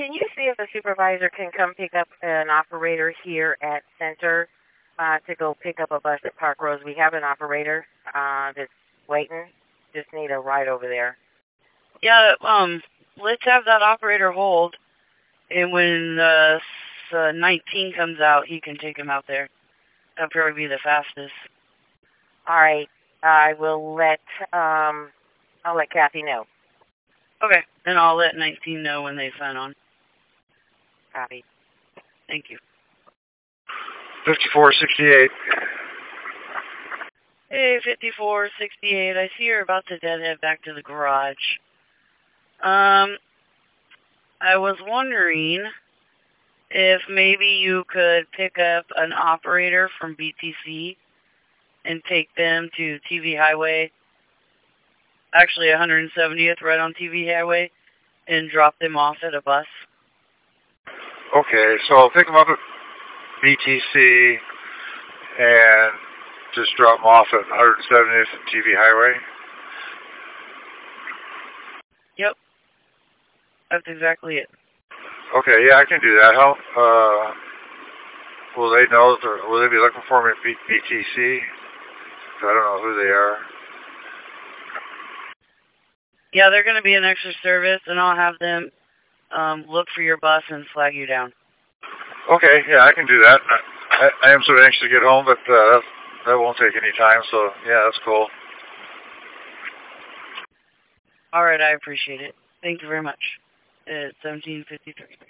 can you see if the supervisor can come pick up an operator here at Center to go pick up a bus at Park Rose? We have an operator that's waiting. Just need a ride over there. Yeah, let's have that operator hold, and when 19 comes out, he can take him out there. That'll probably be the fastest. All right. I'll let Kathy know. Okay, and I'll let 19 know when they sign on. Copy. Thank you. 5468. Hey, 5468. I see you're about to deadhead back to the garage. I was wondering if maybe you could pick up an operator from BTC and take them to TV Highway, actually 170th right on TV Highway, and drop them off at a bus. Okay, so I'll pick them up at BTC and just drop them off at 170th and TV Highway. Yep. That's exactly it. Okay, yeah, I can do that. How, will they know, will they be looking for me at BTC? I don't know who they are. Yeah, they're going to be an extra service, and I'll have them look for your bus and flag you down. Okay, yeah, I can do that. I am sort of anxious to get home, but that won't take any time, so yeah, that's cool. All right, I appreciate it. Thank you very much. It's 17:53.